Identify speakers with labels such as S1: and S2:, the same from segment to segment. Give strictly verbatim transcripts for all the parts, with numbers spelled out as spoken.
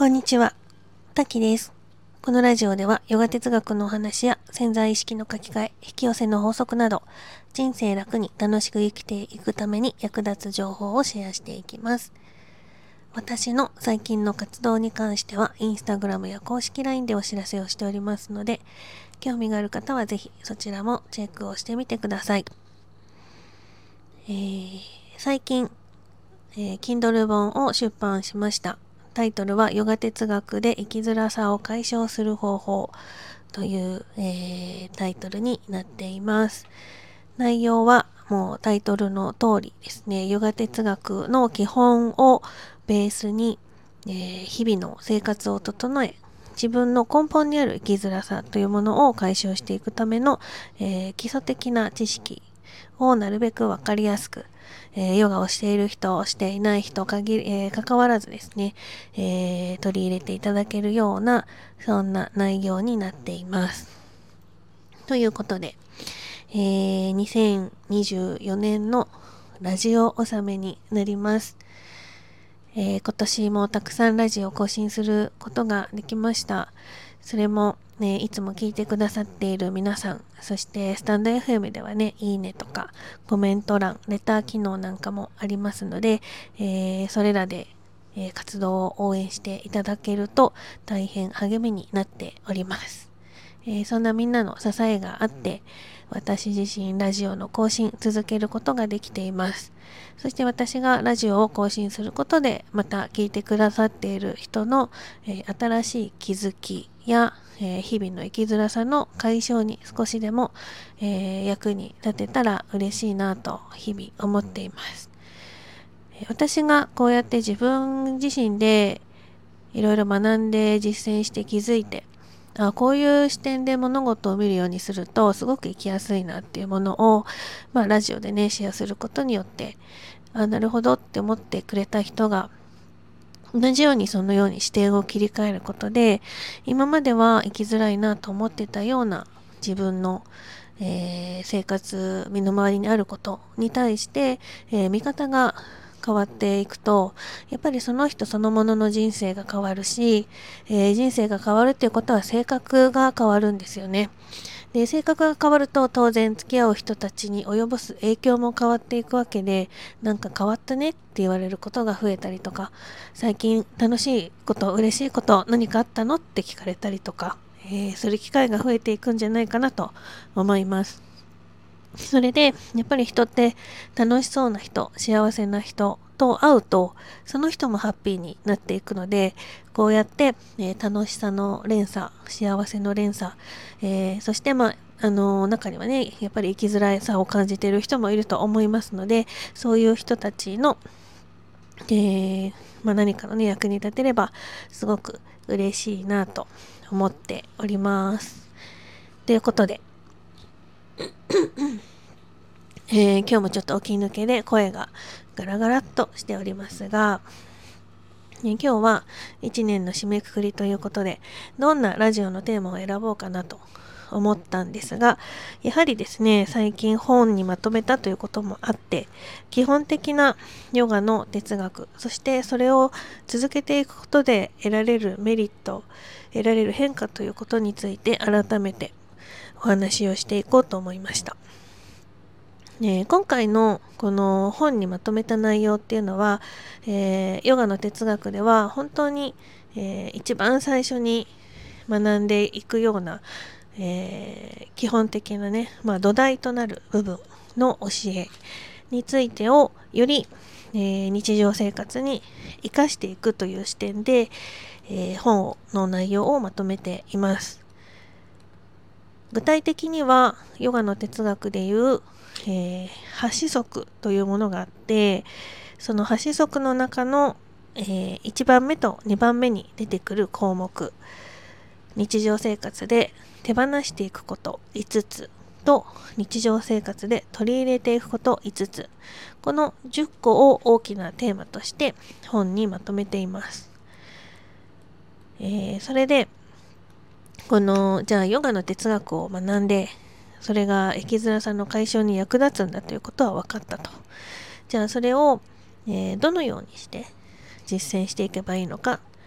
S1: こんにちは、たきです。このラジオではヨガ哲学のお話や潜在意識の書き換え、引き寄せの法則など、人生楽に楽しく生きていくために役立つ情報をシェアしていきます。私の最近の活動に関しては、インスタグラムや公式 ライン でお知らせをしておりますので、興味がある方はぜひそちらもチェックをしてみてください。えー、最近、えー、Kindle 本を出版しました。タイトルはヨガ哲学で生きづらさを解消する方法という、えー、タイトルになっています。内容はもうタイトルの通りですね、ヨガ哲学の基本をベースに、えー、日々の生活を整え、自分の根本にある生きづらさというものを解消していくための、えー、基礎的な知識をなるべくわかりやすく、えー、ヨガをしている人、していない人限り、えー、関わらずですね、えー、取り入れていただけるような、そんな内容になっています。ということで、えー、にせんにじゅうよねんのラジオ納めになります。えー、今年もたくさんラジオを更新することができました。それも、ね、いつも聞いてくださっている皆さん、そしてスタンド エフエム ではね、いいねとかコメント欄、レター機能なんかもありますので、えー、それらで、えー、活動を応援していただけると大変励みになっております。えー、そんなみんなの支えがあって、私自身ラジオの更新続けることができています。そして私がラジオを更新することで、また聞いてくださっている人の、えー、新しい気づきや、えー、日々の生きづらさの解消に少しでも、えー、役に立てたら嬉しいなと日々思っています。私がこうやって自分自身でいろいろ学んで実践して気づいて、あこういう視点で物事を見るようにするとすごく生きやすいなっていうものを、まあ、ラジオでねシェアすることによって、あなるほどって思ってくれた人が同じようにそのように視点を切り替えることで、今までは生きづらいなと思ってたような自分の、えー、生活身の回りにあることに対して、えー、見方が変わっていくと、やっぱりその人そのものの人生が変わるし、えー、人生が変わるっていうことは性格が変わるんですよね。で、性格が変わると当然付き合う人たちに及ぼす影響も変わっていくわけで、なんか変わったねって言われることが増えたりとか、最近楽しいこと、嬉しいこと何かあったのって聞かれたりとか、えー、する機会が増えていくんじゃないかなと思います。それでやっぱり人って楽しそうな人、幸せな人と会うとその人もハッピーになっていくので、こうやって、えー、楽しさの連鎖、幸せの連鎖、えー、そしてまああのー、中にはねやっぱり生きづらさを感じている人もいると思いますので、そういう人たちの、えーまあ、何かの、ね、役に立てればすごく嬉しいなと思っております。ということでえー、今日もちょっと起き抜けで声がガラガラっとしておりますが、ね、今日はいちねんの締めくくりということで、どんなラジオのテーマを選ぼうかなと思ったんですが、やはりですね、最近本にまとめたということもあって、基本的なヨガの哲学、そしてそれを続けていくことで得られるメリット、得られる変化ということについて改めてお話をしていこうと思いました。えー、今回のこの本にまとめた内容っていうのは、えー、ヨガの哲学では本当に、えー、一番最初に学んでいくような、えー、基本的なね、まあ、土台となる部分の教えについてをより、えー、日常生活に生かしていくという視点で、えー、本の内容をまとめています。具体的にはヨガの哲学でいう、えー、はち則というものがあって、そのはち則の中の、えー、いちばんめとにばんめに出てくる項目、日常生活で手放していくこといつつと日常生活で取り入れていくこといつつ、このじゅっこを大きなテーマとして本にまとめています。えー、それでこのじゃあヨガの哲学を学んで、それが生きづらさの解消に役立つんだということは分かったと。じゃあそれを、えー、どのようにして実践していけばいいのか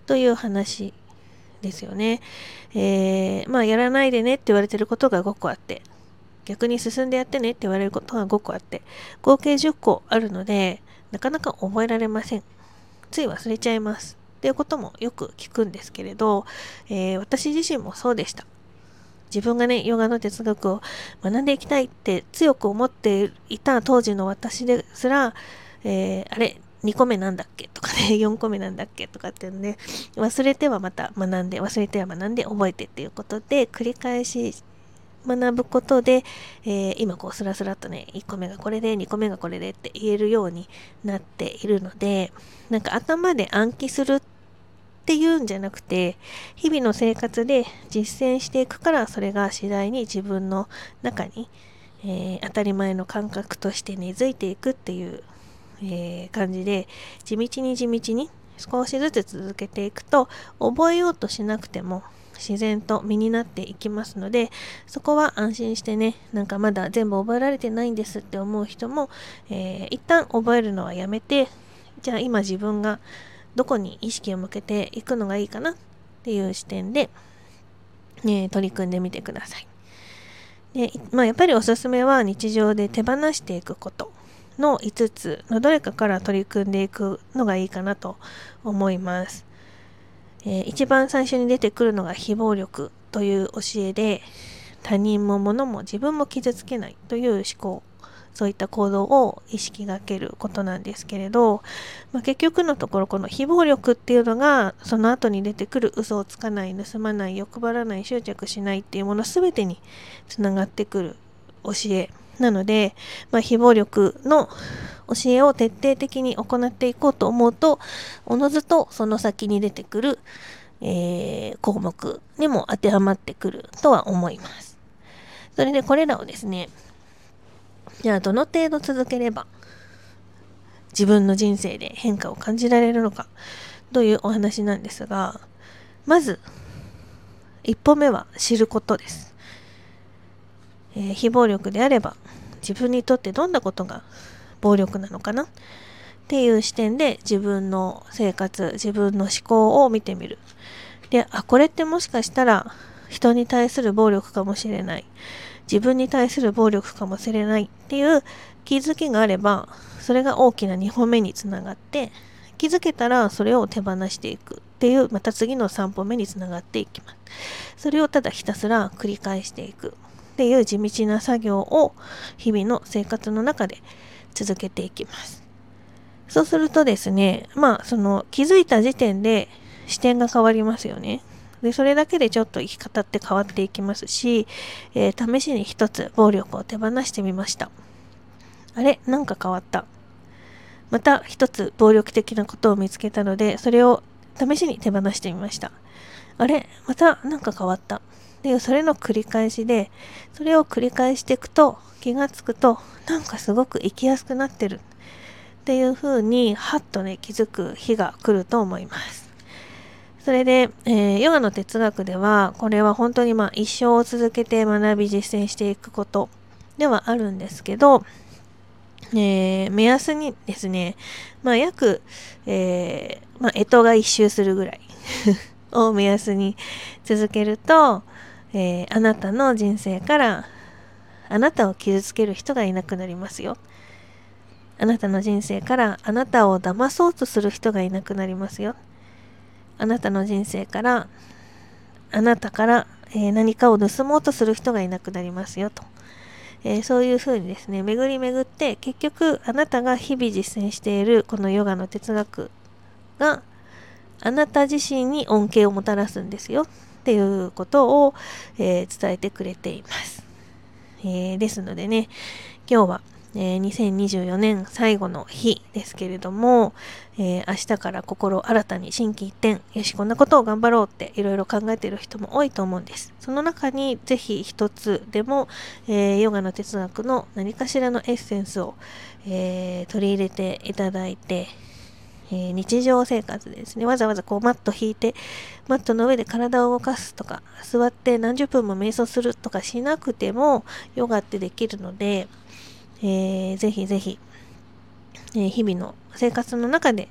S1: という話ですよね。えー、まあやらないでねって言われてることがごこあって、逆に進んでやってねって言われることがごこあって、合計じゅっこあるので、なかなか覚えられません。つい忘れちゃいますっていうこともよく聞くんですけれど、えー、私自身もそうでした。自分がね、ヨガの哲学を学んでいきたいって強く思っていた当時の私ですら、えー、あれ、にこめなんだっけとかね、よんこめなんだっけとかっていうので、忘れてはまた学んで、忘れては学んで覚えてっていうことで、繰り返し学ぶことで、えー、今こうスラスラっとね、いっこめがこれで、にこめがこれでって言えるようになっているので、なんか頭で暗記するっていうんじゃなくて、日々の生活で実践していくから、それが次第に自分の中に、えー、当たり前の感覚として根付いていくっていう、えー、感じで、地道に地道に少しずつ続けていくと、覚えようとしなくても自然と身になっていきますので、そこは安心してね、なんかまだ全部覚えられてないんですって思う人も、えー、一旦覚えるのはやめて、じゃあ今自分がどこに意識を向けていくのがいいかなっていう視点で、ね、取り組んでみてください。で、まあ、やっぱりおすすめは日常で手放していくことのいつつのどれかから取り組んでいくのがいいかなと思います。えー、一番最初に出てくるのが非暴力という教えで、他人も物も自分も傷つけないという思考、そういった行動を意識がけることなんですけれど、まあ、結局のところこの非暴力っていうのがその後に出てくる嘘をつかない、盗まない、欲張らない、執着しないっていうもの全てにつながってくる教えなので、まあ、非暴力の教えを徹底的に行っていこうと思うと、おのずとその先に出てくる、えー、項目にも当てはまってくるとは思います。それでこれらをですね、じゃあどの程度続ければ自分の人生で変化を感じられるのかというお話なんですが、まず一歩目は知ることです。えー、非暴力であれば自分にとってどんなことが暴力なのかなっていう視点で自分の生活、自分の思考を見てみる。で、あ、これってもしかしたら人に対する暴力かもしれない、自分に対する暴力かもしれないっていう気づきがあれば、それが大きなにほんめにつながって、気づけたらそれを手放していくっていう、また次のさんぽめにつながっていきます。それをただひたすら繰り返していくっていう地道な作業を日々の生活の中で続けていきます。そうするとですね、まあその気づいた時点で視点が変わりますよね。で、それだけでちょっと生き方って変わっていきますし、えー、試しに一つ暴力を手放してみました。あれ、なんか変わった。また一つ暴力的なことを見つけたので、それを試しに手放してみました。あれ、またなんか変わった。で、それの繰り返しで、それを繰り返していくと気がつくと、なんかすごく生きやすくなってるっていう風にハッとね気づく日が来ると思います。それで、えー、ヨガの哲学ではこれは本当にまあ一生を続けて学び実践していくことではあるんですけど、えー、目安にですね、まあ約、えー、まあ干支が一周するぐらいを目安に続けると、えー、あなたの人生からあなたを傷つける人がいなくなりますよ。あなたの人生からあなたを騙そうとする人がいなくなりますよ。あなたの人生からあなたから、えー、何かを盗もうとする人がいなくなりますよと、えー、そういうふうにですね、巡り巡って結局あなたが日々実践しているこのヨガの哲学があなた自身に恩恵をもたらすんですよっていうことを、えー、伝えてくれています。えー、ですのでね、今日はえー、にせんにじゅうよねん最後の日ですけれども、えー、明日から心新たに心機一転、よしこんなことを頑張ろうっていろいろ考えている人も多いと思うんです。その中にぜひ一つでも、えー、ヨガの哲学の何かしらのエッセンスを、えー、取り入れていただいて、えー、日常生活でですね、わざわざこうマット引いてマットの上で体を動かすとか、座って何十分も瞑想するとかしなくてもヨガってできるので、えー、ぜひぜひ、えー、日々の生活の中で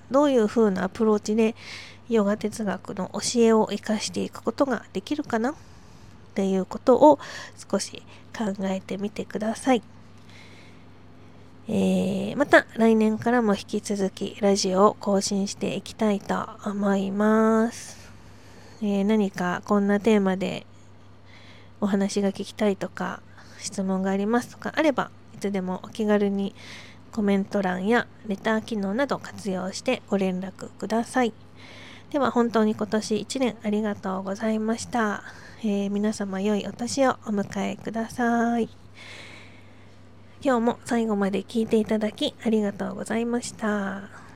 S1: どういう風なアプローチでヨガ哲学の教えを生かしていくことができるかなっていうことを少し考えてみてください。えー、また来年からも引き続きラジオを更新していきたいと思います。えー、何かこんなテーマでお話が聞きたいとか質問がありますとかあれば、いつでもお気軽にコメント欄やレター機能など活用してご連絡ください。では本当に今年いちねんありがとうございました。えー、皆様良いお年をお迎えください。今日も最後まで聞いていただきありがとうございました。